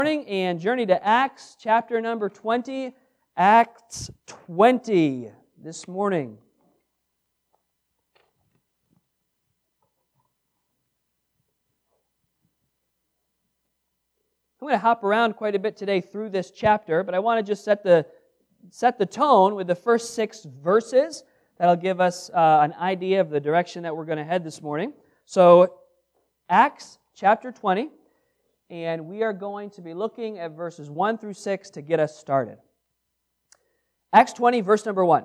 Morning and journey to Acts chapter number 20. Acts 20 this morning. I'm going to hop around quite a bit today through this chapter, but I want to just set the tone with the first 6 verses. That'll give us an idea of the direction that we're going to head this morning. So, Acts chapter 20. And we are going to be looking at verses 1 through 6 to get us started. Acts 20, verse number 1.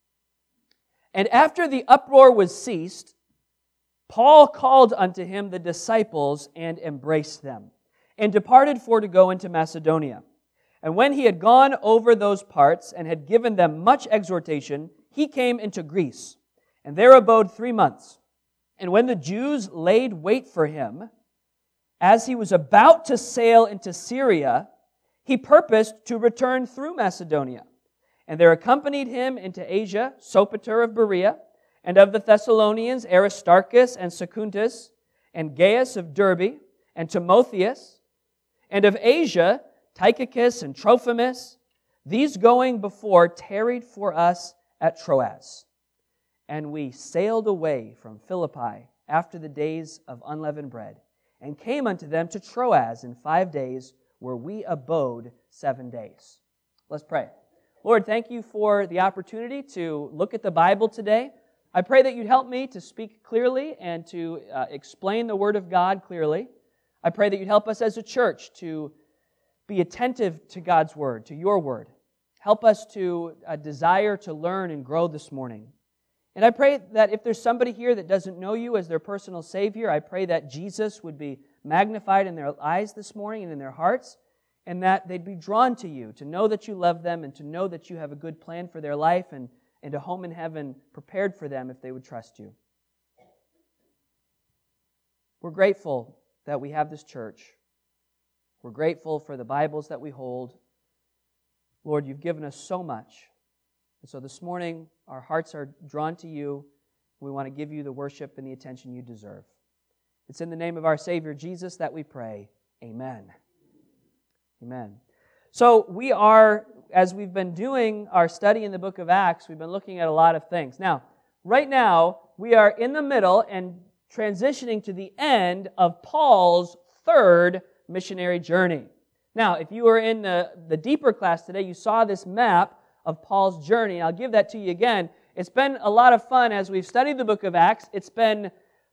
And after the uproar was ceased, Paul called unto him the disciples and embraced them, and departed for to go into Macedonia. And when he had gone over those parts and had given them much exhortation, he came into Greece, and there abode 3 months. And when the Jews laid wait for him, as he was about to sail into Syria, he purposed to return through Macedonia. And there accompanied him into Asia Sopater of Berea, and of the Thessalonians Aristarchus and Secundus, and Gaius of Derbe, and Timotheus, and of Asia Tychicus and Trophimus. These going before tarried for us at Troas. And we sailed away from Philippi after the days of unleavened bread, and came unto them to Troas in 5 days, where we abode 7 days. Let's pray. Lord, thank you for the opportunity to look at the Bible today. I pray that you'd help me to speak clearly and to explain the Word of God clearly. I pray that you'd help us as a church to be attentive to God's Word, to your Word. Help us to desire to learn and grow this morning. And I pray that if there's somebody here that doesn't know you as their personal Savior, I pray that Jesus would be magnified in their eyes this morning and in their hearts, and that they'd be drawn to you, to know that you love them and to know that you have a good plan for their life and a home in heaven prepared for them if they would trust you. We're grateful that we have this church. We're grateful for the Bibles that we hold. Lord, you've given us so much. And so this morning, our hearts are drawn to you. We want to give you the worship and the attention you deserve. It's in the name of our Savior, Jesus, that we pray. Amen. Amen. So we are, as we've been doing our study in the book of Acts, we've been looking at a lot of things. Now, right now, we are in the middle and transitioning to the end of Paul's 3rd missionary journey. Now, if you were in the deeper class today, you saw this map of Paul's journey. I'll give that to you again. It's been a lot of fun as we've studied the book of Acts. It's been,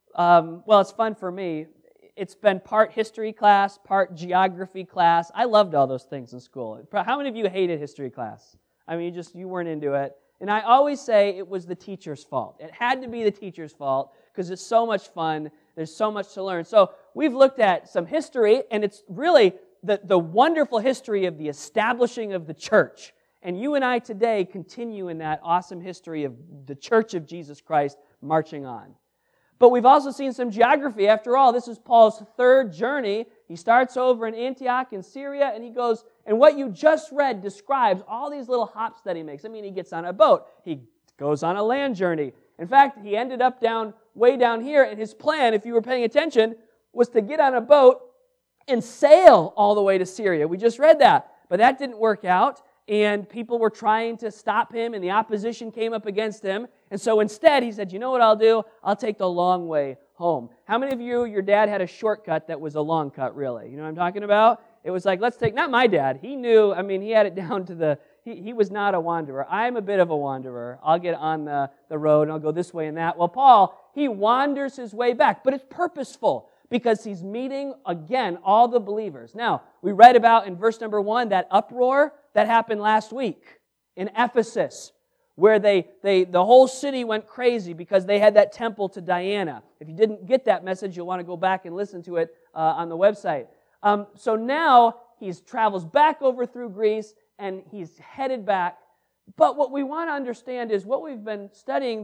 it's fun for me. It's been part history class, part geography class. I loved all those things in school. How many of you hated history class? I mean, you weren't into it. And I always say it was the teacher's fault. It had to be the teacher's fault because it's so much fun. There's so much to learn. So we've looked at some history, and it's really the wonderful history of the establishing of the church. And you and I today continue in that awesome history of the Church of Jesus Christ marching on. But we've also seen some geography. After all, this is Paul's 3rd journey. He starts over in Antioch in Syria, and he goes, and what you just read describes all these little hops that he makes. I mean, he gets on a boat. He goes on a land journey. In fact, he ended up way down here, and his plan, if you were paying attention, was to get on a boat and sail all the way to Syria. We just read that. But that didn't work out. And people were trying to stop him, and the opposition came up against him. And so instead, he said, you know what I'll do? I'll take the long way home. How many of you, your dad had a shortcut that was a long cut, really? You know what I'm talking about? It was like, not my dad. He knew, he had it down to he was not a wanderer. I'm a bit of a wanderer. I'll get on the road, and I'll go this way and that. Well, Paul, he wanders his way back, but it's purposeful, because he's meeting, again, all the believers. Now, we read about in verse number 1 that uproar that happened last week in Ephesus, where the whole city went crazy because they had that temple to Diana. If you didn't get that message, you'll want to go back and listen to it on the website. So now he travels back over through Greece, and he's headed back. But what we want to understand is what we've been studying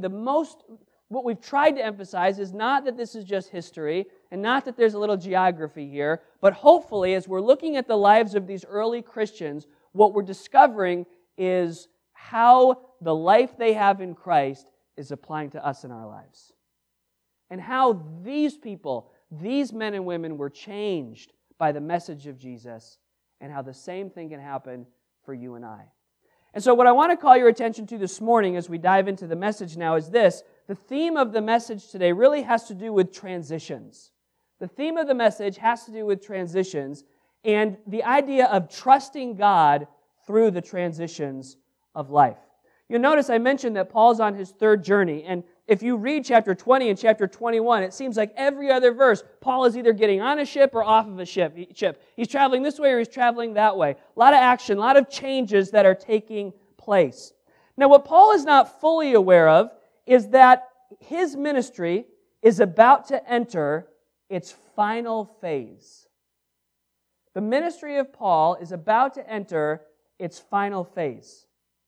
what we've tried to emphasize is not that this is just history, and not that there's a little geography here, but hopefully as we're looking at the lives of these early Christians, what we're discovering is how the life they have in Christ is applying to us in our lives. And how these people, these men and women were changed by the message of Jesus and how the same thing can happen for you and I. And so what I want to call your attention to this morning as we dive into the message now is this. The theme of the message today really has to do with transitions. The theme of the message has to do with transitions and the idea of trusting God through the transitions of life. You'll notice I mentioned that Paul's on his third journey, and if you read chapter 20 and chapter 21, it seems like every other verse, Paul is either getting on a ship or off of a ship. He's traveling this way or he's traveling that way. A lot of action, a lot of changes that are taking place. Now, what Paul is not fully aware of is that his ministry is about to enter its final phase. The ministry of Paul is about to enter its final phase.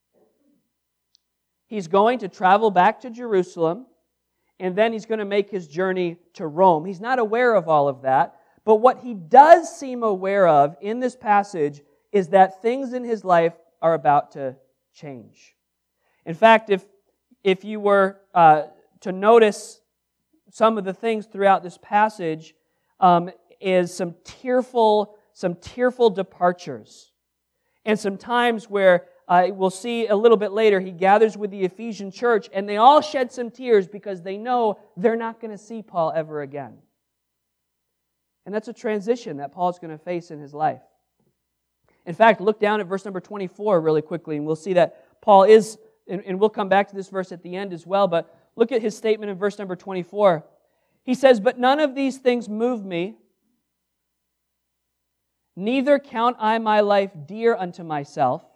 He's going to travel back to Jerusalem, and then he's going to make his journey to Rome. He's not aware of all of that, but what he does seem aware of in this passage is that things in his life are about to change. In fact, if you were to notice some of the things throughout this passage, is some tearful departures, and some times where we'll see a little bit later, he gathers with the Ephesian church, and they all shed some tears because they know they're not going to see Paul ever again. And that's a transition that Paul's going to face in his life. In fact, look down at verse number 24 really quickly, and we'll see that Paul is, and we'll come back to this verse at the end as well, but look at his statement in verse number 24. He says, "But none of these things move me, neither count I my life dear unto myself,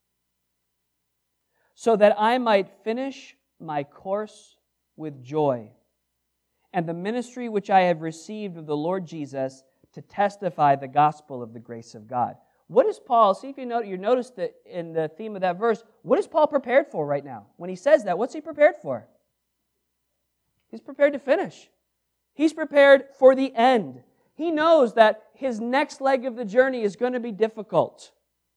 so that I might finish my course with joy, and the ministry which I have received of the Lord Jesus to testify the gospel of the grace of God." What is Paul, see if you notice that in the theme of that verse, what is Paul prepared for right now? When he says that, what's he prepared for? He's prepared to finish. He's prepared for the end. He knows that his next leg of the journey is going to be difficult.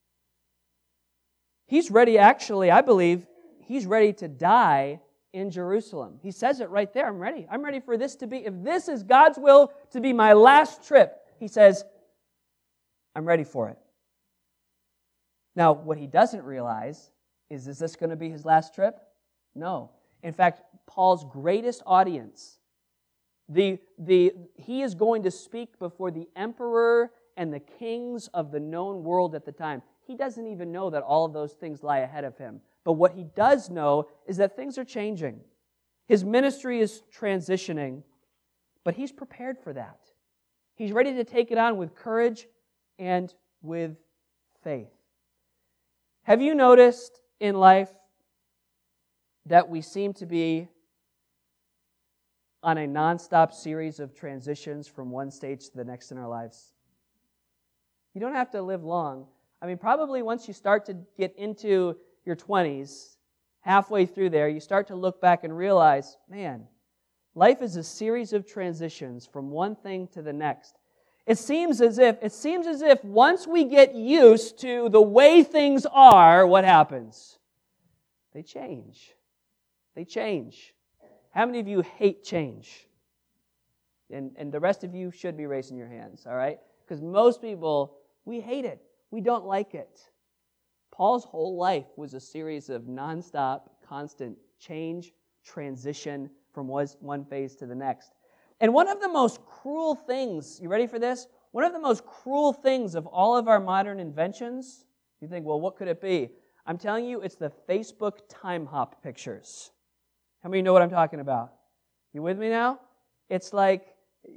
He's ready, actually, I believe, he's ready to die in Jerusalem. He says it right there, I'm ready. I'm ready for this to be, if this is God's will to be my last trip, he says, I'm ready for it. Now, what he doesn't realize is this going to be his last trip? No. In fact, Paul's greatest audience, he is going to speak before the emperor and the kings of the known world at the time. He doesn't even know that all of those things lie ahead of him. But what he does know is that things are changing. His ministry is transitioning, but he's prepared for that. He's ready to take it on with courage and with faith. Have you noticed in life that we seem to be on a nonstop series of transitions from one stage to the next in our lives? You don't have to live long. I mean, probably once you start to get into your 20s, halfway through there, you start to look back and realize, man, life is a series of transitions from one thing to the next. It seems as if once we get used to the way things are, what happens? They change. They change. How many of you hate change? And the rest of you should be raising your hands, all right? Because most people, we hate it. We don't like it. Paul's whole life was a series of nonstop, constant change, transition from one phase to the next. And one of the most cruel things, you ready for this? One of the most cruel things of all of our modern inventions, you think, well, what could it be? I'm telling you, it's the Facebook time hop pictures. How many of you know what I'm talking about? You with me now? It's like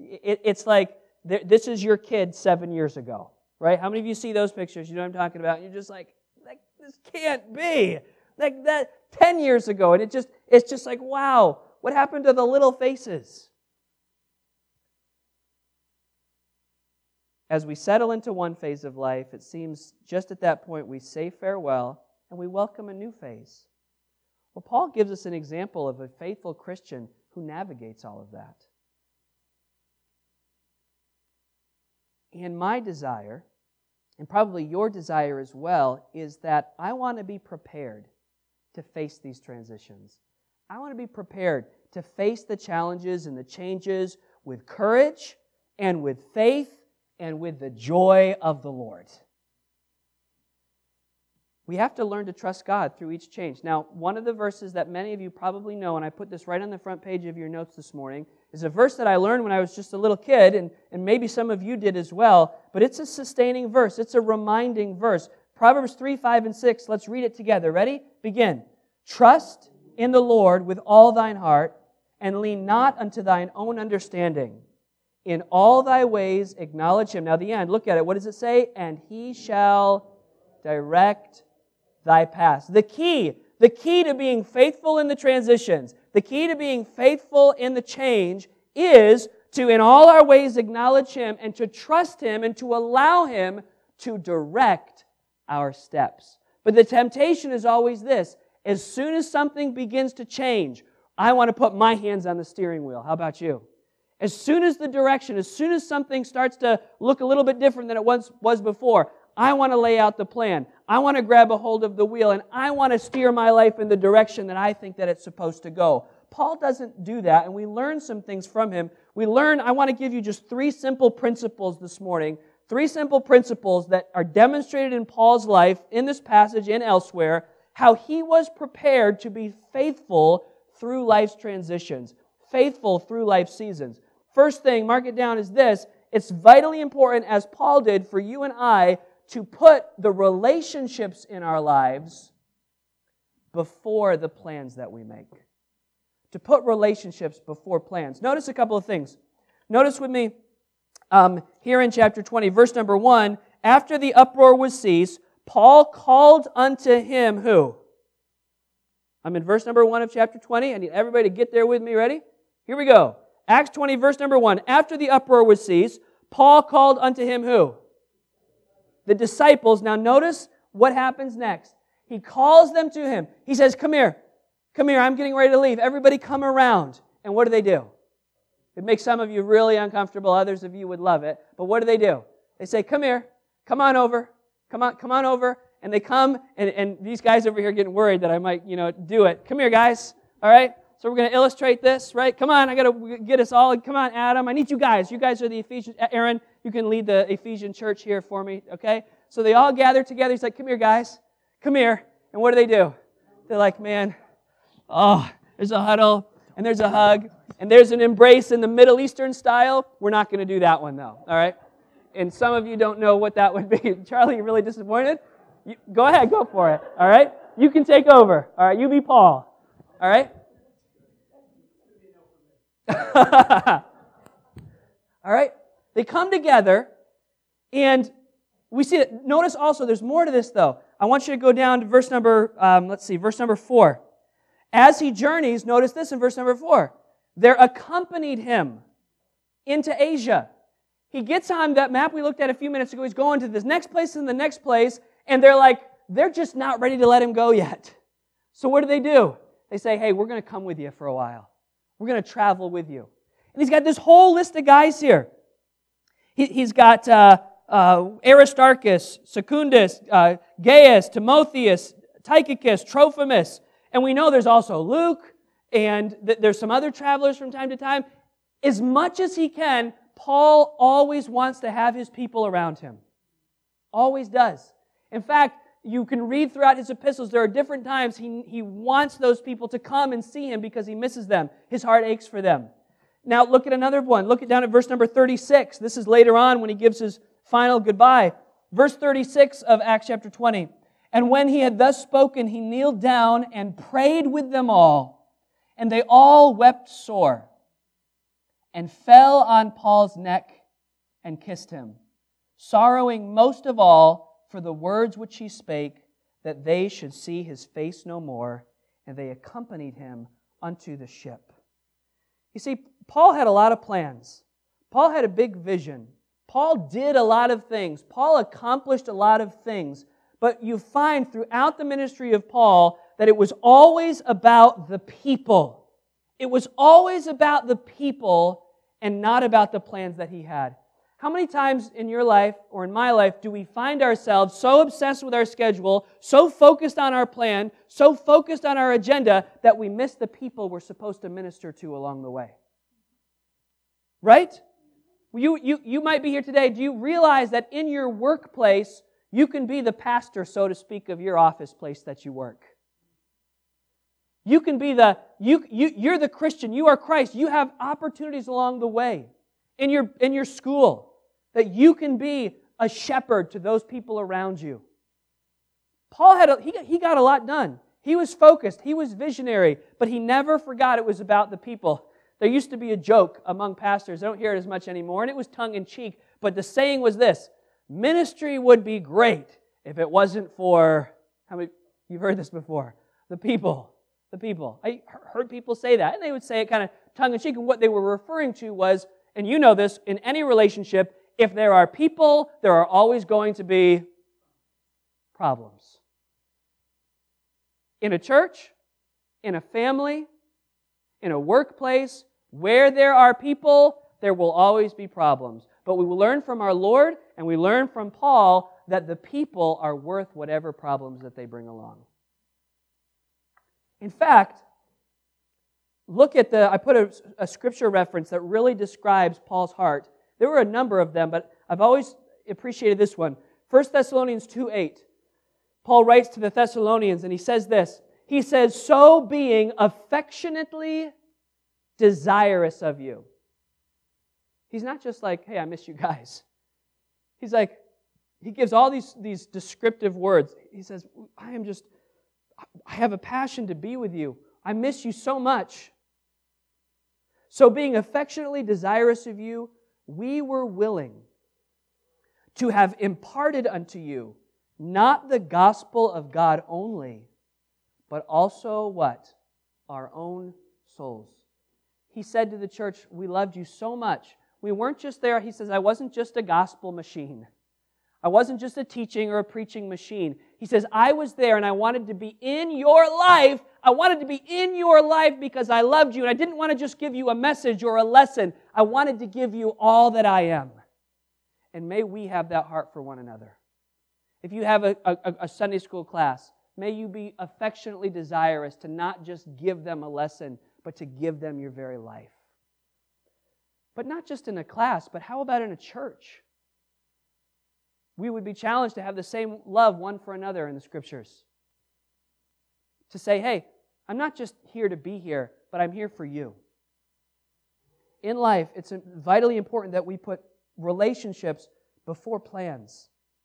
this is your kid 7 years ago, right? How many of you see those pictures? You know what I'm talking about? And you're just like this can't be. Like that 10 years ago. And it's just like, wow, what happened to the little faces? As we settle into one phase of life, it seems just at that point we say farewell and we welcome a new phase. Well, Paul gives us an example of a faithful Christian who navigates all of that. And my desire, and probably your desire as well, is that I want to be prepared to face these transitions. I want to be prepared to face the challenges and the changes with courage and with faith and with the joy of the Lord. we have to learn to trust God through each change. Now, one of the verses that many of you probably know, and I put this right on the front page of your notes this morning, is a verse that I learned when I was just a little kid, and maybe some of you did as well, but it's a sustaining verse. It's a reminding verse. Proverbs 3, 5, and 6. Let's read it together. Ready? Begin. Trust in the Lord with all thine heart, and lean not unto thine own understanding. In all thy ways acknowledge Him. Now the end, look at it. What does it say? And He shall direct thy paths. The key to being faithful in the transitions, the key to being faithful in the change is to, in all our ways, acknowledge Him and to trust Him and to allow Him to direct our steps. But the temptation is always this. As soon as something begins to change, I want to put my hands on the steering wheel. How about you? As soon as something starts to look a little bit different than it once was before, I want to lay out the plan. I want to grab a hold of the wheel, and I want to steer my life in the direction that I think that it's supposed to go. Paul doesn't do that, and we learn some things from him. I want to give you just 3 simple principles this morning, 3 simple principles that are demonstrated in Paul's life, in this passage and elsewhere, how he was prepared to be faithful through life's transitions, faithful through life's seasons. First thing, mark it down, is this. It's vitally important, as Paul did, for you and I to put the relationships in our lives before the plans that we make. To put relationships before plans. Notice a couple of things. Notice with me here in chapter 20, verse number 1, after the uproar was ceased, Paul called unto him who? I'm in verse number 1 of chapter 20. I need everybody to get there with me. Ready? Here we go. Acts 20, verse number 1. After the uproar was ceased, Paul called unto him who? The disciples. Now notice what happens next. He calls them to him. He says, come here, I'm getting ready to leave. Everybody come around. And what do? It makes some of you really uncomfortable. Others of you would love it. But what do? They say, come here, come on over, come on over. And they come, and these guys over here getting worried that I might, do it. Come here, guys. All right? So we're going to illustrate this, right? Come on, I got to get us all. Come on, Adam. I need you guys. You guys are the Ephesians. Aaron, you can lead the Ephesian church here for me, okay? So they all gather together. He's like, come here, guys. Come here. And what do? They're like, man, there's a huddle, and there's a hug, and there's an embrace in the Middle Eastern style. We're not going to do that one, though, all right? And some of you don't know what that would be. Charlie, you really disappointed? Go ahead, go for it, all right? You can take over, all right? You be Paul, all right? All right? They come together, and we see that. Notice also, there's more to this, though. I want you to go down to verse number 4. As he journeys, notice this in verse number 4. There accompanied him into Asia. He gets on that map we looked at a few minutes ago. He's going to this next place and the next place, and they're just not ready to let him go yet. So what do? They say, hey, we're going to come with you for a while. We're going to travel with you. And he's got this whole list of guys here. He's got Aristarchus, Secundus, Gaius, Timotheus, Tychicus, Trophimus. And we know there's also Luke, and there's some other travelers from time to time. As much as he can, Paul always wants to have his people around him. Always does. In fact, you can read throughout his epistles, there are different times he wants those people to come and see him because he misses them. His heart aches for them. Now look at another one. Look down at verse number 36. This is later on when he gives his final goodbye. Verse 36 of Acts chapter 20. And when he had thus spoken, he kneeled down and prayed with them all. And they all wept sore and fell on Paul's neck and kissed him, sorrowing most of all for the words which he spake, that they should see his face no more, and they accompanied him unto the ship. You see, Paul had a lot of plans. Paul had a big vision. Paul did a lot of things. Paul accomplished a lot of things. But you find throughout the ministry of Paul that it was always about the people. It was always about the people and not about the plans that he had. How many times in your life or in my life do we find ourselves so obsessed with our schedule, so focused on our plan, so focused on our agenda that we miss the people we're supposed to minister to along the way? Right? You might be here today. Do you realize that in your workplace, You can be the pastor, so to speak, of your office place that you work. You can be you're the Christian, you are Christ. You have opportunities along the way in your school that you can be a shepherd to those people around you. Paul he got a lot done. He was focused, he was visionary, but he never forgot it was about the people. There used to be a joke among pastors, I don't hear it as much anymore, and it was tongue-in-cheek, but the saying was this: ministry would be great if it wasn't for, how many, you've heard this before, the people. The people. I heard people say that, and they would say it kind of tongue-in-cheek, and what they were referring to was, and you know this, in any relationship, if there are people, there are always going to be problems. In a church, in a family, in a workplace, where there are people, there will always be problems. But we will learn from our Lord, and we learn from Paul, that the people are worth whatever problems that they bring along. In fact, look at I put a scripture reference that really describes Paul's heart. There were a number of them, but I've always appreciated this one. 1 Thessalonians 2:8. Paul writes to the Thessalonians, and he says this. He says, "So being affectionately desirous of you." He's not just like, "Hey, I miss you guys." He's like, he gives all these descriptive words. He says, I have a passion to be with you. I miss you so much. So being affectionately desirous of you, we were willing to have imparted unto you not the gospel of God only, but also what? Our own souls. He said to the church, we loved you so much. We weren't just there. He says, I wasn't just a gospel machine. I wasn't just a teaching or a preaching machine. He says, I was there and I wanted to be in your life. I wanted to be in your life because I loved you. And I didn't want to just give you a message or a lesson. I wanted to give you all that I am. And may we have that heart for one another. If you have a Sunday school class, may you be affectionately desirous to not just give them a lesson, but to give them your very life. But not just in a class, but how about in a church? We would be challenged to have the same love one for another in the Scriptures. To say, hey, I'm not just here to be here, but I'm here for you. In life, it's vitally important that we put relationships before plans.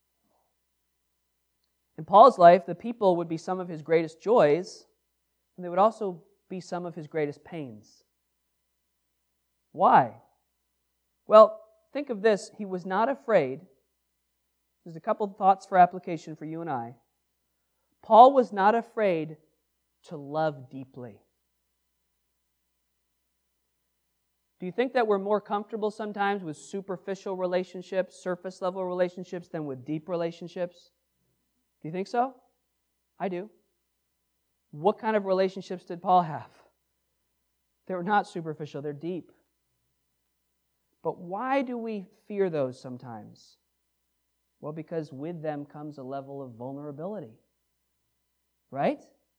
In Paul's life, the people would be some of his greatest joys, and they would also be some of his greatest pains. Why? Well, think of this. He was not afraid. There's a couple of thoughts for application for you and I. Paul was not afraid to love deeply. Do you think that we're more comfortable sometimes with superficial relationships, surface level relationships, than with deep relationships? Do you think so? I do. What kind of relationships did Paul have? They were not superficial, they're deep. But why do we fear those sometimes? Well, because with them comes a level of vulnerability. Right?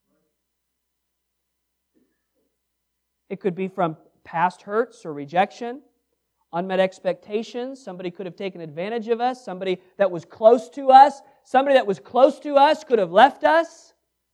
It could be from past hurts or rejection, unmet expectations. Somebody could have taken advantage of us. Somebody that was close to us. Somebody that was close to us could have left us.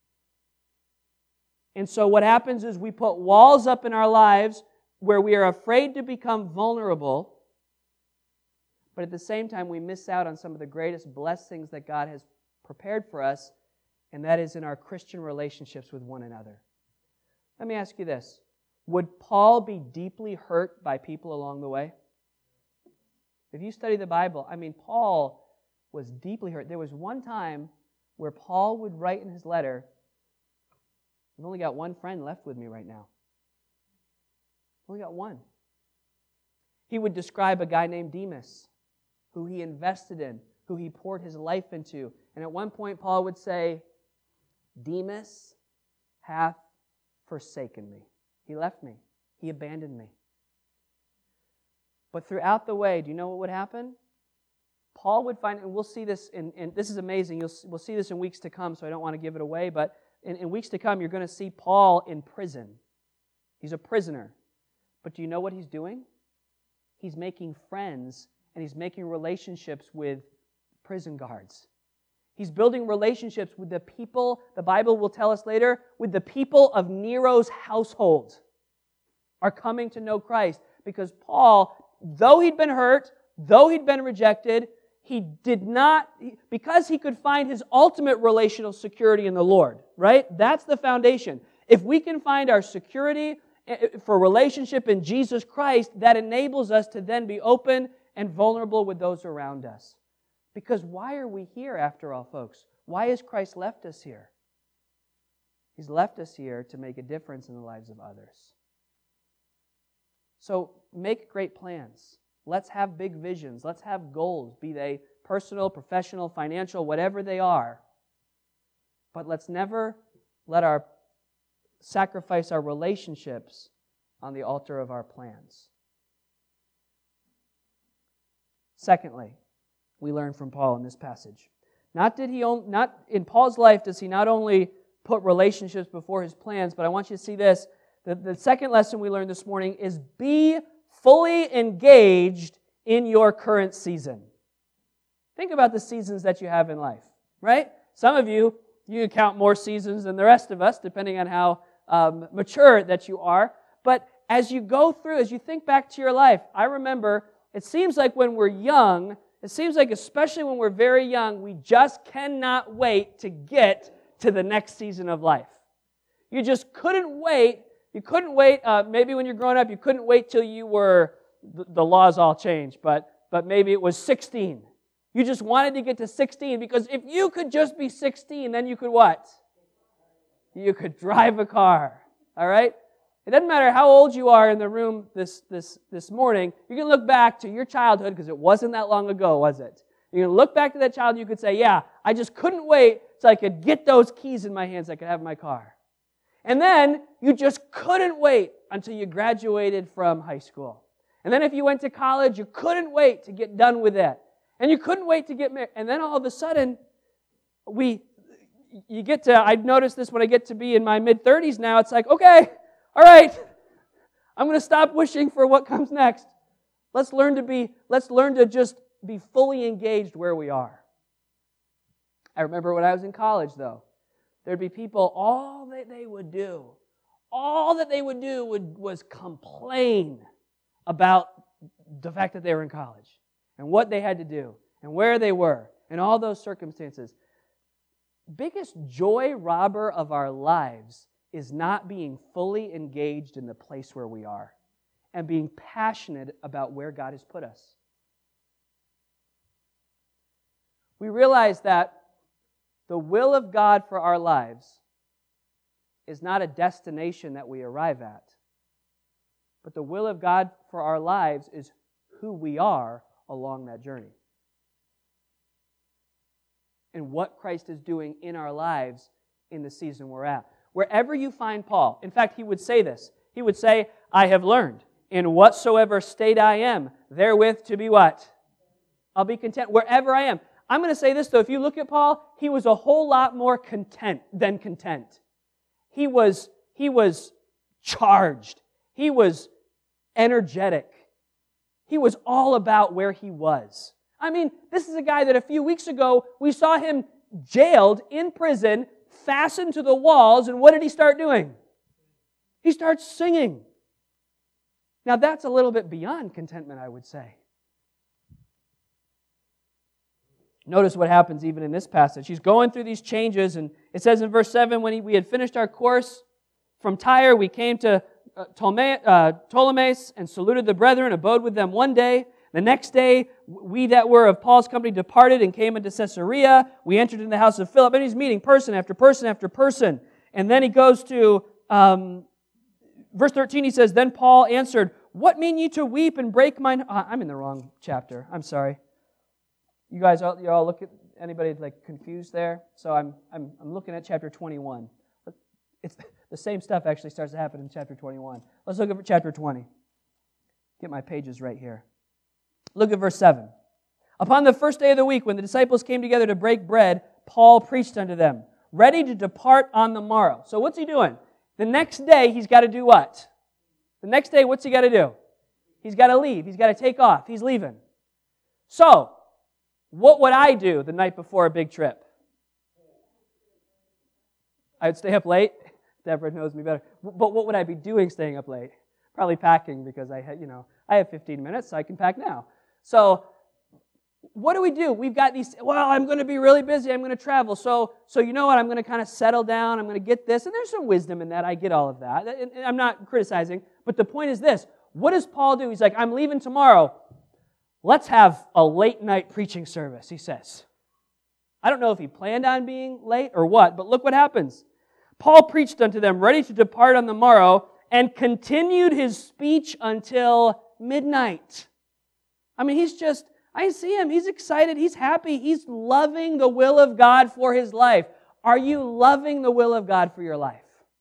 And so what happens is we put walls up in our lives where we are afraid to become vulnerable, but at the same time we miss out on some of the greatest blessings that God has prepared for us, and that is in our Christian relationships with one another. Let me ask you this. Would Paul be deeply hurt by people along the way? If you study the Bible, Paul was deeply hurt. There was one time where Paul would write in his letter, I've only got one friend left with me right now. Only got one. He would describe a guy named Demas, who he invested in, who he poured his life into. And at one point, Paul would say, Demas hath forsaken me. He left me. He abandoned me. But throughout the way, do you know what would happen? Paul would find, and we'll see this, and this is amazing, we'll see this in weeks to come, so I don't want to give it away, but in weeks to come, you're going to see Paul in prison. He's a prisoner. But do you know what he's doing? He's making friends, and he's making relationships with prison guards. He's building relationships with the people, the Bible will tell us later, with the people of Nero's household are coming to know Christ. Because Paul, though he'd been hurt, though he'd been rejected, because he could find his ultimate relational security in the Lord, right? That's the foundation. If we can find our security for relationship in Jesus Christ, that enables us to then be open and vulnerable with those around us. Because why are we here after all, folks? Why has Christ left us here? He's left us here to make a difference in the lives of others. So make great plans. Let's have big visions. Let's have goals, be they personal, financial, whatever they are. But let's never sacrifice our relationships on the altar of our plans. Secondly, we learn from Paul in this passage. Not in Paul's life does he not only put relationships before his plans, but I want you to see this. The second lesson we learned this morning is be fully engaged in your current season. Think about the seasons that you have in life, right? Some of you can count more seasons than the rest of us, depending on how mature that you are. But as you go through, as you think back to your life, I remember, it seems like when we're young, it seems like especially when we're very young, we just cannot wait to get to the next season of life. You just couldn't wait. You couldn't wait, maybe when you're growing up, you couldn't wait till you were, the laws all changed, but maybe it was 16. You just wanted to get to 16 because if you could just be 16, then you could what? You could drive a car, all right? It doesn't matter how old you are in the room this morning, you can look back to your childhood because it wasn't that long ago, was it? You can look back to that child and you could say, yeah, I just couldn't wait till I could get those keys in my hands, I could have my car. And then you just couldn't wait until you graduated from high school. And then if you went to college, you couldn't wait to get done with that. And you couldn't wait to get married. And then all of a sudden, I've noticed this when I get to be in my mid-30s now, it's like, okay, all right, I'm going to stop wishing for what comes next. Let's learn to just be fully engaged where we are. I remember when I was in college, though, there'd be people, all that they would do was complain about the fact that they were in college and what they had to do and where they were and all those circumstances. Biggest joy robber of our lives is not being fully engaged in the place where we are and being passionate about where God has put us. We realize that the will of God for our lives is not a destination that we arrive at, but the will of God for our lives is who we are along that journey. And what Christ is doing in our lives in the season we're at. Wherever you find Paul, in fact, he would say this. He would say, I have learned in whatsoever state I am, therewith to be what? I'll be content wherever I am. I'm going to say this, though. If you look at Paul, he was a whole lot more content than content. He was charged. He was energetic. He was all about where he was. I mean, this is a guy that a few weeks ago, we saw him jailed in prison, fastened to the walls, and what did he start doing? He starts singing. Now, that's a little bit beyond contentment, I would say. Notice what happens even in this passage. He's going through these changes, and it says in verse 7, when we had finished our course from Tyre, we came to Ptolemais and saluted the brethren, abode with them one day. The next day, we that were of Paul's company departed and came into Caesarea. We entered into the house of Philip, and he's meeting person after person after person. And then he goes to verse 13, he says, Then Paul answered, What mean ye to weep and break mine... I'm in the wrong chapter. I'm sorry. You guys, you all look at anybody like confused there? So I'm looking at chapter 21. It's the same stuff actually starts to happen in chapter 21. Let's look at chapter 20. Get my pages right here. Look at verse 7. Upon the first day of the week, when the disciples came together to break bread, Paul preached unto them, ready to depart on the morrow. So what's he doing? The next day, he's got to do what? The next day, what's he got to do? He's got to leave. He's got to take off. He's leaving. So, what would I do the night before a big trip? I'd stay up late. Deborah knows me better. But what would I be doing staying up late? Probably packing because I have 15 minutes, so I can pack now. So what do? We've got these, I'm going to be really busy. I'm going to travel. So you know what? I'm going to kind of settle down. I'm going to get this. And there's some wisdom in that. I get all of that. And I'm not criticizing. But the point is this. What does Paul do? He's like, I'm leaving tomorrow. Let's have a late night preaching service, he says. I don't know if he planned on being late or what, but look what happens. Paul preached unto them, ready to depart on the morrow, and continued his speech until midnight. I mean, I see him. He's excited. He's happy. He's loving the will of God for his life. Are you loving the will of God for your life?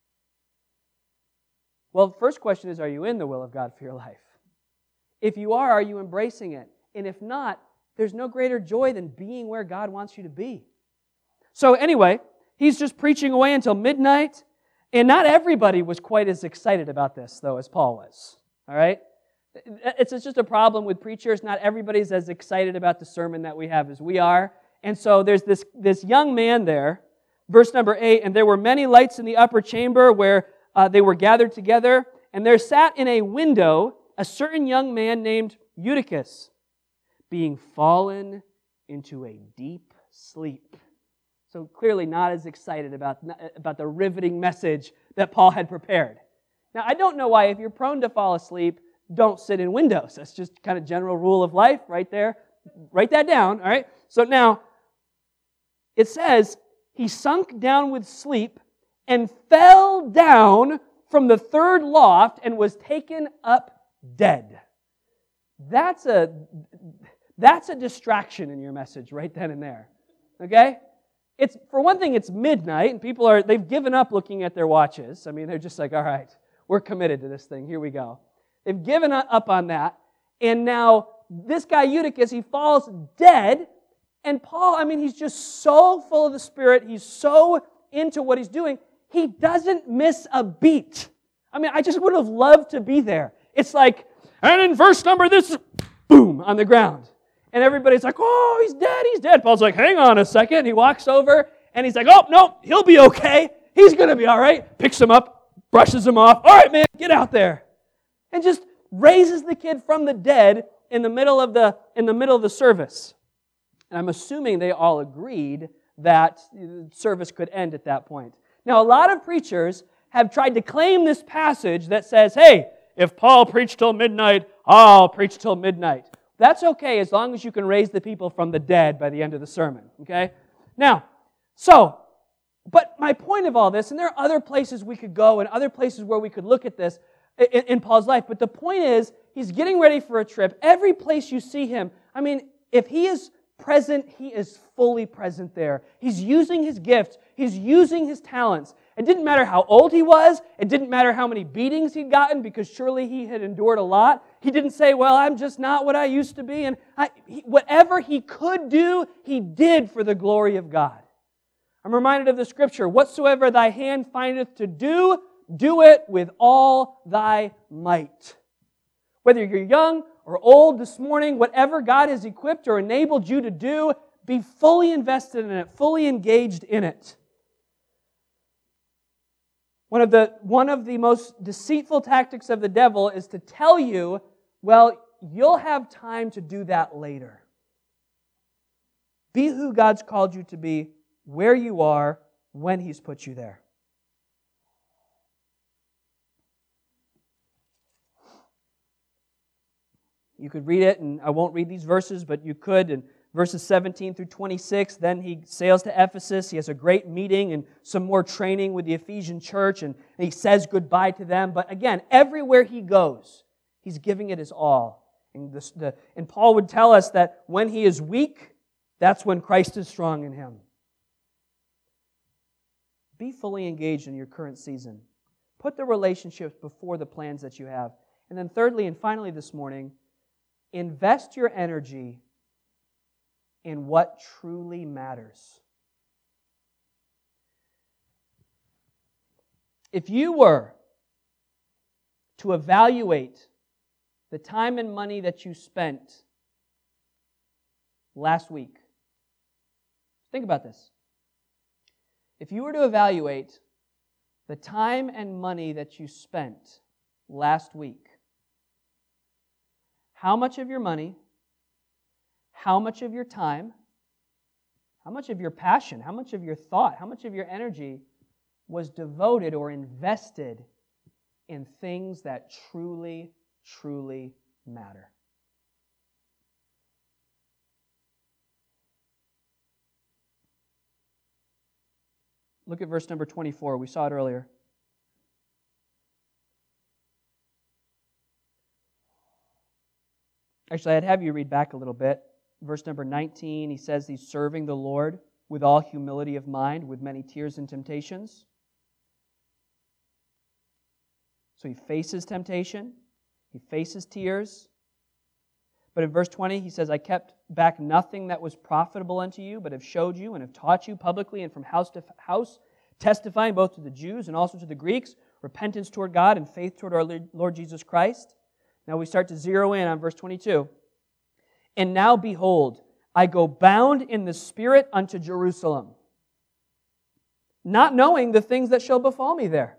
Well, the first question is, are you in the will of God for your life? If you are you embracing it? And if not, there's no greater joy than being where God wants you to be. So anyway, he's just preaching away until midnight. And not everybody was quite as excited about this, though, as Paul was. All right? It's just a problem with preachers. Not everybody's as excited about the sermon that we have as we are. And so there's this young man there, verse number 8, and there were many lights in the upper chamber where they were gathered together, and there sat in a window a certain young man named Eutychus, being fallen into a deep sleep. So clearly not as excited about the riveting message that Paul had prepared. Now, I don't know why, if you're prone to fall asleep, don't sit in windows. That's just kind of general rule of life right there. Write that down, all right? So now, it says, he sunk down with sleep and fell down from the third loft and was taken up dead. That's a distraction in your message right then and there, okay? It's, for one thing, it's midnight, and people they've given up looking at their watches. I mean, they're just like, all right, we're committed to this thing. Here we go. They've given up on that, and now this guy Eutychus, he falls dead, and Paul, I mean, he's just so full of the Spirit, he's so into what he's doing, he doesn't miss a beat. I mean, I just would have loved to be there. It's like, and in verse number this, boom, on the ground. And everybody's like, oh, he's dead. Paul's like, hang on a second. He walks over, and he's like, oh, no, he'll be okay. He's going to be all right. Picks him up, brushes him off. All right, man, get out there. And just raises the kid from the dead in the middle of the service. And I'm assuming they all agreed that the service could end at that point. Now, a lot of preachers have tried to claim this passage that says, hey, if Paul preached till midnight, I'll preach till midnight. That's okay as long as you can raise the people from the dead by the end of the sermon, okay? Now, but my point of all this, and there are other places we could go and other places where we could look at this in Paul's life, but the point is, he's getting ready for a trip. Every place you see him, I mean, if he is present, he is fully present there. He's using his gifts. He's using his talents. It didn't matter how old he was. It didn't matter how many beatings he'd gotten, because surely he had endured a lot. He didn't say, well, I'm just not what I used to be. And whatever he could do, he did for the glory of God. I'm reminded of the scripture, whatsoever thy hand findeth to do, do it with all thy might. Whether you're young or old this morning, whatever God has equipped or enabled you to do, be fully invested in it, fully engaged in it. One of the most deceitful tactics of the devil is to tell you, well, you'll have time to do that later. Be who God's called you to be, where you are, when He's put you there. You could read it, and I won't read these verses, but you could. In verses 17 through 26, then he sails to Ephesus. He has a great meeting and some more training with the Ephesian church, and he says goodbye to them. But again, everywhere he goes, he's giving it his all. And Paul would tell us that when he is weak, that's when Christ is strong in him. Be fully engaged in your current season. Put the relationships before the plans that you have. And then thirdly and finally this morning, invest your energy in what truly matters. If you were to evaluate the time and money that you spent last week, think about this. If you were to evaluate the time and money that you spent last week, how much of your money, how much of your time, how much of your passion, how much of your thought, how much of your energy was devoted or invested in things that truly, truly matter? Look at verse number 24. We saw it earlier. Actually, I'd have you read back a little bit. Verse number 19, he says he's serving the Lord with all humility of mind, with many tears and temptations. So he faces temptation. He faces tears. But in verse 20, he says, I kept back nothing that was profitable unto you, but have showed you and have taught you publicly and from house to house, testifying both to the Jews and also to the Greeks, repentance toward God and faith toward our Lord Jesus Christ. Now we start to zero in on verse 22. And now behold, I go bound in the Spirit unto Jerusalem, not knowing the things that shall befall me there.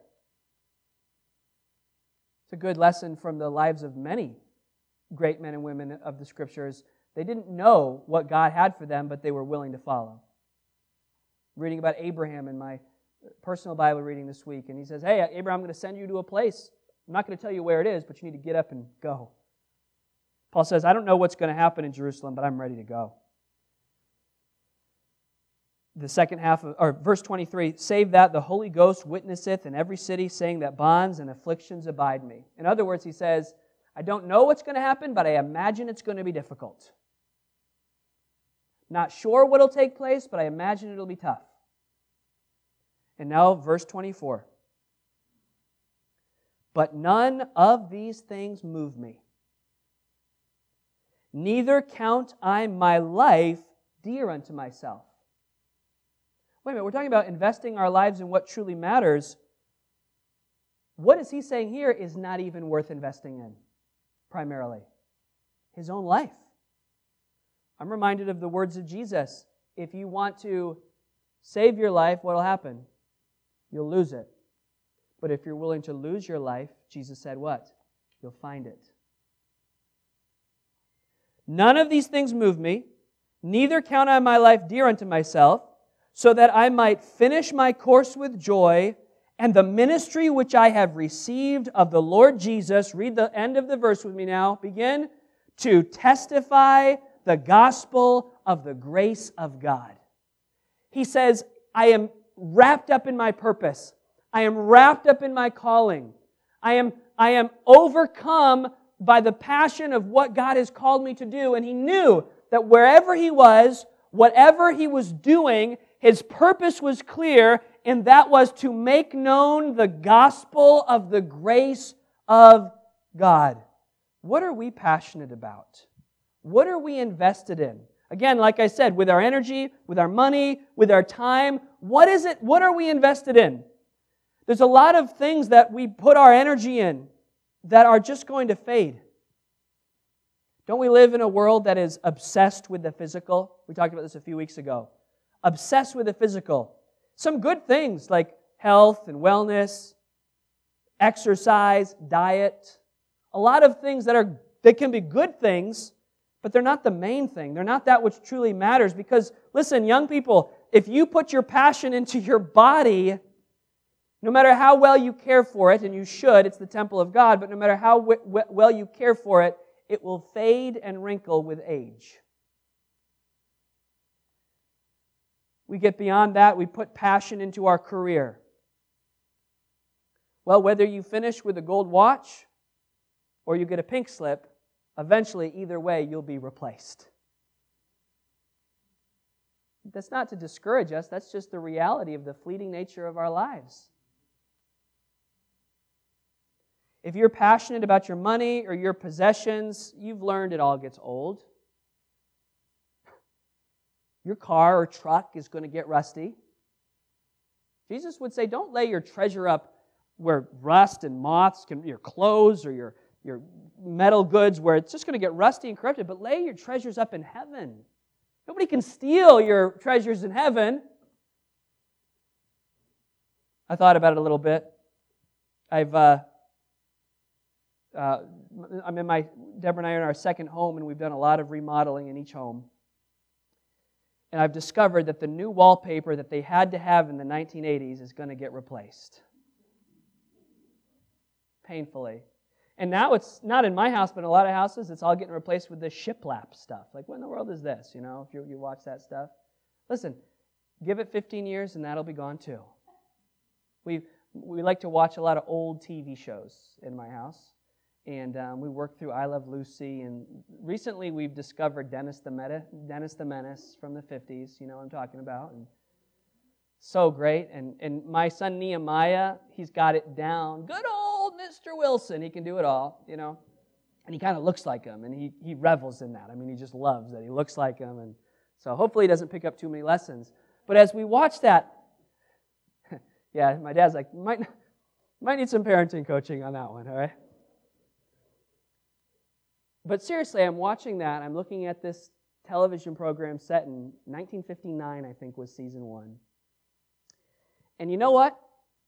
It's a good lesson from the lives of many great men and women of the Scriptures. They didn't know what God had for them, but they were willing to follow. Reading about Abraham in my personal Bible reading this week, and he says, hey, Abraham, I'm going to send you to a place. I'm not going to tell you where it is, but you need to get up and go. Paul says, I don't know what's going to happen in Jerusalem, but I'm ready to go. The second half of, or verse 23, save that the Holy Ghost witnesseth in every city, saying that bonds and afflictions abide me. In other words, he says, I don't know what's going to happen, but I imagine it's going to be difficult. Not sure what will take place, but I imagine it'll be tough. And now, verse 24. But none of these things move me. Neither count I my life dear unto myself. Wait a minute, we're talking about investing our lives in what truly matters. What is he saying here is not even worth investing in, primarily? His own life. I'm reminded of the words of Jesus. If you want to save your life, what will happen? You'll lose it. But if you're willing to lose your life, Jesus said what? You'll find it. None of these things move me, neither count I my life dear unto myself, so that I might finish my course with joy, and the ministry which I have received of the Lord Jesus, read the end of the verse with me now, begin, to testify the gospel of the grace of God. He says, I am wrapped up in my purpose. I am wrapped up in my calling. I am overcome by the passion of what God has called me to do. And he knew that wherever he was, whatever he was doing, his purpose was clear, and that was to make known the gospel of the grace of God. What are we passionate about? What are we invested in? Again, like I said, with our energy, with our money, with our time, what is it? What are we invested in? There's a lot of things that we put our energy in that are just going to fade. Don't we live in a world that is obsessed with the physical? We talked about this a few weeks ago. Obsessed with the physical. Some good things like health and wellness, exercise, diet, a lot of things that can be good things, but they're not the main thing. They're not that which truly matters because, listen, young people, if you put your passion into your body, no matter how well you care for it, and you should, it's the temple of God, but no matter how well you care for it, it will fade and wrinkle with age. We get beyond that, we put passion into our career. Well, whether you finish with a gold watch or you get a pink slip, eventually, either way, you'll be replaced. That's not to discourage us, that's just the reality of the fleeting nature of our lives. If you're passionate about your money or your possessions, you've learned it all gets old. Your car or truck is going to get rusty. Jesus would say, don't lay your treasure up where rust and moths can, your clothes or your metal goods where it's just going to get rusty and corrupted, but lay your treasures up in heaven. Nobody can steal your treasures in heaven. I thought about it a little bit. Deborah and I are in our second home, and we've done a lot of remodeling in each home. And I've discovered that the new wallpaper that they had to have in the 1980s is going to get replaced. Painfully. And now it's not in my house, but in a lot of houses, it's all getting replaced with this shiplap stuff. Like, what in the world is this? You know, if you watch that stuff. Listen, give it 15 years and that'll be gone too. We like to watch a lot of old TV shows in my house. And we work through I Love Lucy. And recently we've discovered Dennis the Menace from the 50s. You know what I'm talking about. And so great. And my son Nehemiah, he's got it down. Good old Mr. Wilson. He can do it all, you know. And he kind of looks like him. And he revels in that. I mean, he just loves that he looks like him. And so hopefully he doesn't pick up too many lessons. But as we watch that, yeah, my dad's like, might need some parenting coaching on that one, all right? But seriously, I'm watching that. I'm looking at this television program set in 1959, I think, was season 1. And you know what?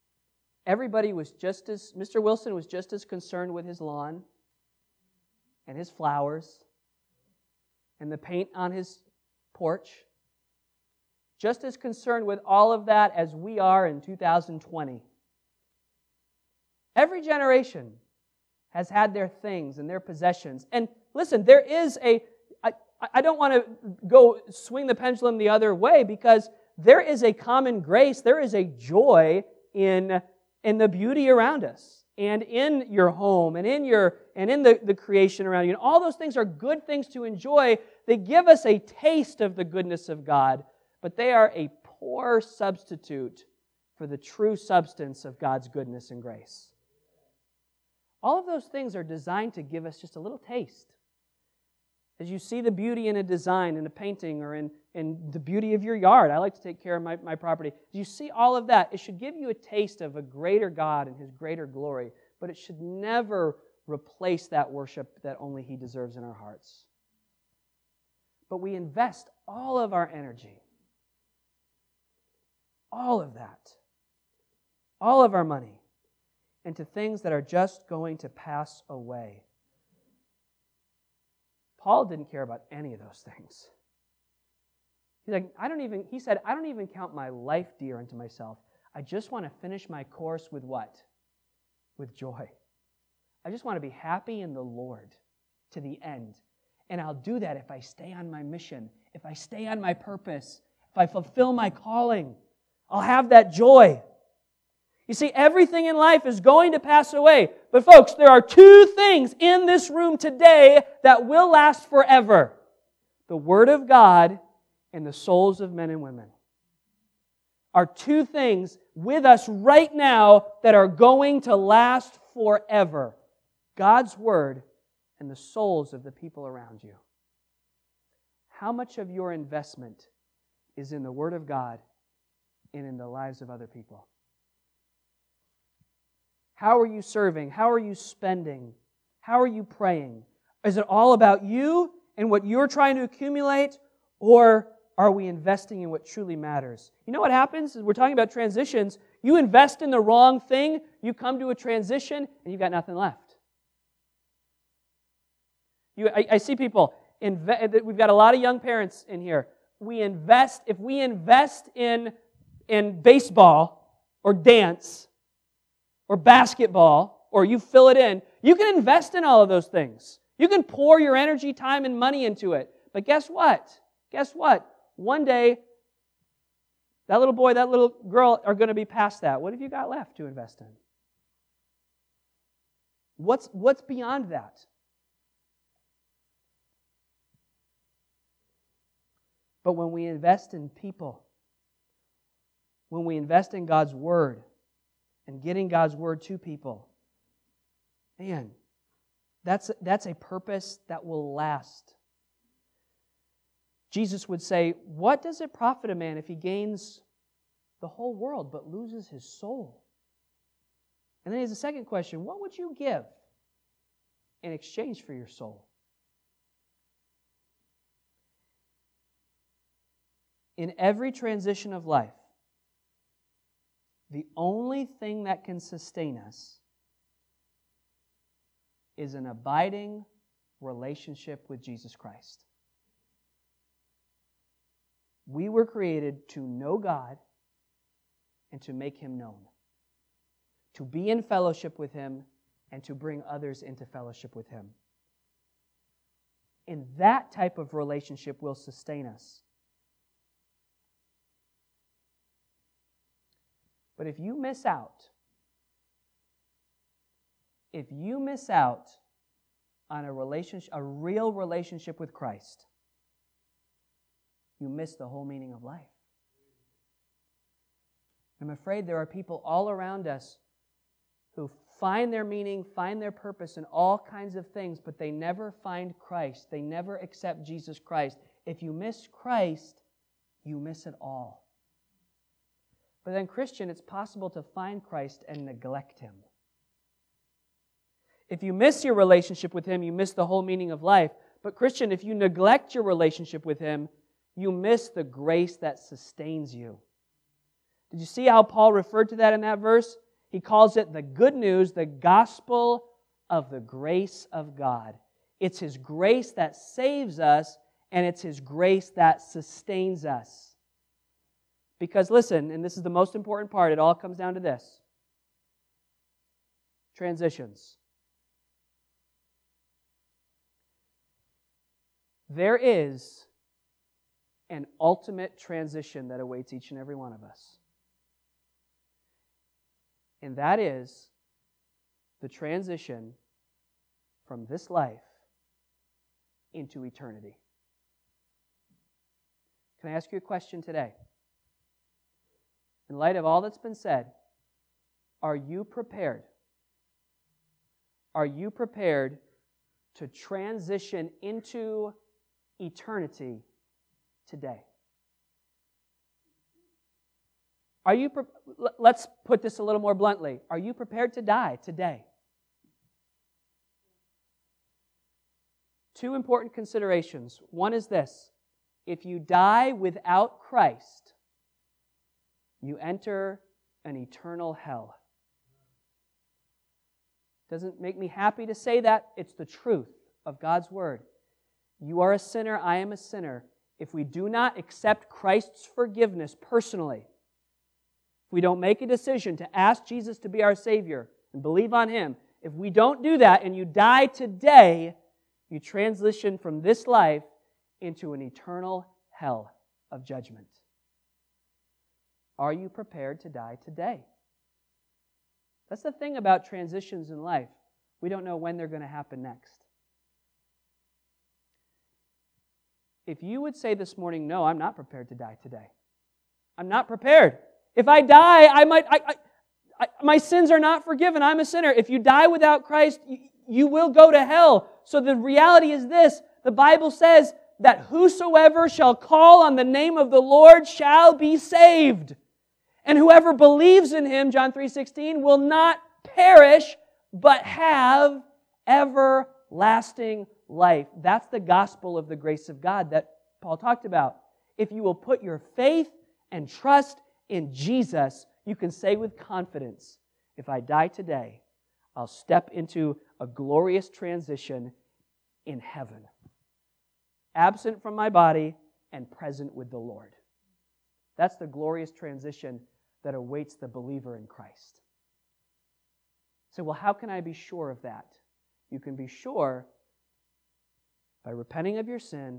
Mr. Wilson was just as concerned with his lawn and his flowers and the paint on his porch, just as concerned with all of that as we are in 2020. Every generation has had their things and their possessions. And listen, there is I don't want to go swing the pendulum the other way, because there is a common grace, there is a joy in the beauty around us, and in your home, and in the creation around you. And all those things are good things to enjoy. They give us a taste of the goodness of God, but they are a poor substitute for the true substance of God's goodness and grace. All of those things are designed to give us just a little taste. As you see the beauty in a design, in a painting, or in the beauty of your yard. I like to take care of my property. As you see all of that, it should give you a taste of a greater God and His greater glory, but it should never replace that worship that only He deserves in our hearts. But we invest all of our energy, all of that, all of our money, into things that are just going to pass away. Paul didn't care about any of those things. He said, I don't even count my life dear unto myself. I just want to finish my course with what? With joy. I just want to be happy in the Lord to the end. And I'll do that if I stay on my mission, if I stay on my purpose, if I fulfill my calling. I'll have that joy. You see, everything in life is going to pass away. But folks, there are two things in this room today that will last forever. The Word of God and the souls of men and women are two things with us right now that are going to last forever. God's Word and the souls of the people around you. How much of your investment is in the Word of God and in the lives of other people? How are you serving? How are you spending? How are you praying? Is it all about you and what you're trying to accumulate, or are we investing in what truly matters? You know what happens? We're talking about transitions. You invest in the wrong thing, you come to a transition, and you've got nothing left. I see people, we've got a lot of young parents in here. If we invest in baseball or dance or basketball, or you fill it in, you can invest in all of those things. You can pour your energy, time, and money into it. But guess what? One day, that little boy, that little girl are going to be past that. What have you got left to invest in? What's beyond that? But when we invest in people, when we invest in God's Word and getting God's Word to people, man, that's a purpose that will last. Jesus would say, what does it profit a man if he gains the whole world but loses his soul? And then he has a second question, what would you give in exchange for your soul? In every transition of life, The only thing that can sustain us is an abiding relationship with Jesus Christ. We were created to know God and to make Him known, to be in fellowship with Him and to bring others into fellowship with Him. And that type of relationship will sustain us. But if you miss out on a real relationship with Christ, you miss the whole meaning of life. I'm afraid there are people all around us who find their meaning, find their purpose in all kinds of things, but they never find Christ. They never accept Jesus Christ. If you miss Christ, you miss it all. But then, Christian, it's possible to find Christ and neglect Him. If you miss your relationship with Him, you miss the whole meaning of life. But Christian, if you neglect your relationship with Him, you miss the grace that sustains you. Did you see how Paul referred to that in that verse? He calls it the good news, the gospel of the grace of God. It's His grace that saves us, and it's His grace that sustains us. Because listen, and this is the most important part, it all comes down to this. Transitions. There is an ultimate transition that awaits each and every one of us. And that is the transition from this life into eternity. Can I ask you a question today? In light of all that's been said, are you prepared? Are you prepared to transition into eternity today? Let's put this a little more bluntly. Are you prepared to die today? Two important considerations. One is this: if you die without Christ, you enter an eternal hell. Doesn't make me happy to say that. It's the truth of God's Word. You are a sinner, I am a sinner. If we do not accept Christ's forgiveness personally, if we don't make a decision to ask Jesus to be our Savior and believe on Him, if we don't do that and you die today, you transition from this life into an eternal hell of judgment. Are you prepared to die today? That's the thing about transitions in life. We don't know when they're going to happen next. If you would say this morning, no, I'm not prepared to die today. I'm not prepared. If I die, my sins are not forgiven. I'm a sinner. If you die without Christ, you will go to hell. So the reality is this: the Bible says that whosoever shall call on the name of the Lord shall be saved. And whoever believes in Him, John 3:16, will not perish, but have everlasting life. That's the gospel of the grace of God that Paul talked about. If you will put your faith and trust in Jesus, you can say with confidence, if I die today, I'll step into a glorious transition in heaven, absent from my body and present with the Lord. That's the glorious transition that awaits the believer in Christ. So, well, how can I be sure of that? You can be sure by repenting of your sin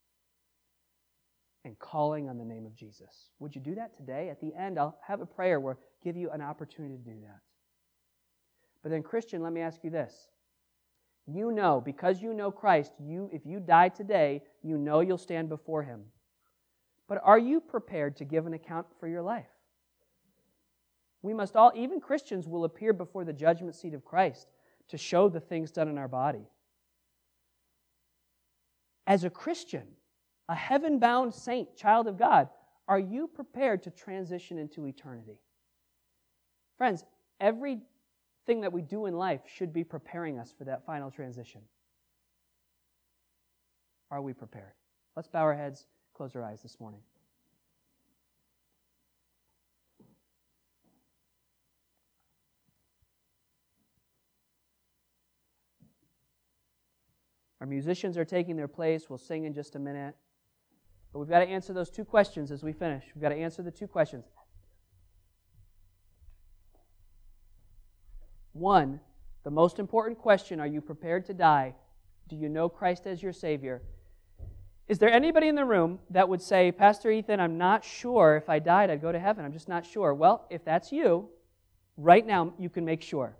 and calling on the name of Jesus. Would you do that today? At the end, I'll have a prayer where I'll give you an opportunity to do that. But then, Christian, let me ask you this. You know, because you know Christ, if you die today, you know you'll stand before Him. But are you prepared to give an account for your life? We must all, even Christians, will appear before the judgment seat of Christ to show the things done in our body. As a Christian, a heaven-bound saint, child of God, are you prepared to transition into eternity? Friends, everything that we do in life should be preparing us for that final transition. Are we prepared? Let's bow our heads, close our eyes this morning. Our musicians are taking their place. We'll sing in just a minute. But we've got to answer those two questions as we finish. We've got to answer the two questions. One, the most important question, are you prepared to die? Do you know Christ as your Savior? Is there anybody in the room that would say, Pastor Ethan, I'm not sure if I died I'd go to heaven. I'm just not sure. Well, if that's you, right now you can make sure.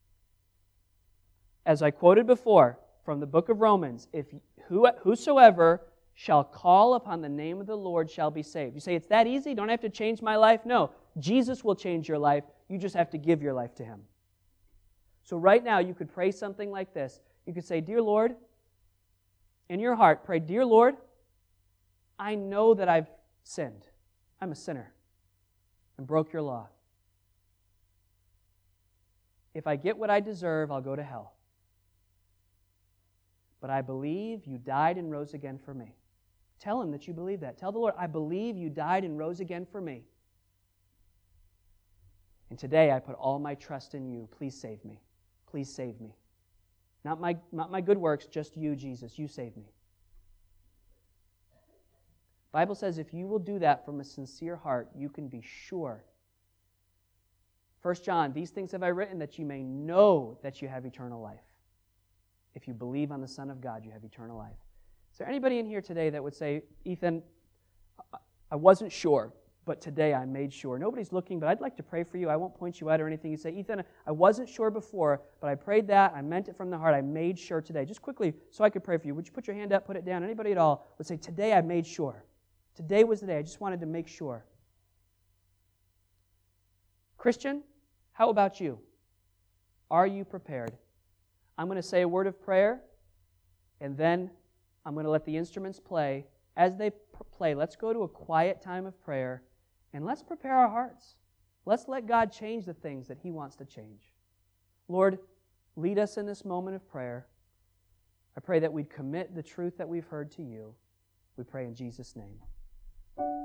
As I quoted before from the book of Romans, if whosoever shall call upon the name of the Lord shall be saved. You say, it's that easy? Don't I have to change my life? No. Jesus will change your life. You just have to give your life to Him. So right now you could pray something like this. You could say, Dear Lord, in your heart, pray, Dear Lord, I know that I've sinned. I'm a sinner and broke your law. If I get what I deserve, I'll go to hell. But I believe you died and rose again for me. Tell Him that you believe that. Tell the Lord, I believe you died and rose again for me. And today I put all my trust in you. Please save me. Please save me. Not my good works, just you, Jesus. You save me. The Bible says if you will do that from a sincere heart, you can be sure. 1 John, these things have I written that you may know that you have eternal life. If you believe on the Son of God, you have eternal life. Is there anybody in here today that would say, Ethan, I wasn't sure, but today I made sure. Nobody's looking, but I'd like to pray for you. I won't point you out or anything. You say, Ethan, I wasn't sure before, but I prayed that. I meant it from the heart. I made sure today. Just quickly, so I could pray for you. Would you put your hand up, put it down? Anybody at all would say, today I made sure. Today was the day. I just wanted to make sure. Christian, how about you? Are you prepared? I'm going to say a word of prayer, and then I'm going to let the instruments play. As they play, let's go to a quiet time of prayer, and let's prepare our hearts. Let's let God change the things that He wants to change. Lord, lead us in this moment of prayer. I pray that we'd commit the truth that we've heard to You. We pray in Jesus' name.